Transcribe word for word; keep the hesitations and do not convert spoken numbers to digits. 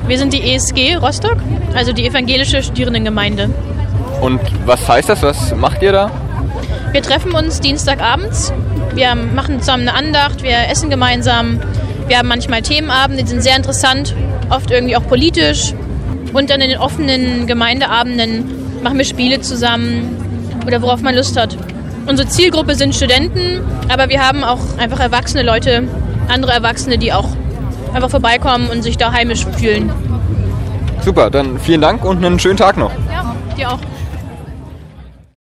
Wir sind die E S G Rostock, also die evangelische Studierendengemeinde. Und was heißt das? Was macht ihr da? Wir treffen uns dienstagabends, wir machen zusammen eine Andacht, wir essen gemeinsam, wir haben manchmal Themenabende, die sind sehr interessant, oft irgendwie auch politisch. Und dann in den offenen Gemeindeabenden machen wir Spiele zusammen oder worauf man Lust hat. Unsere Zielgruppe sind Studenten, aber wir haben auch einfach erwachsene Leute, andere Erwachsene, die auch einfach vorbeikommen und sich da heimisch fühlen. Super, dann vielen Dank und einen schönen Tag noch. Ja, dir auch.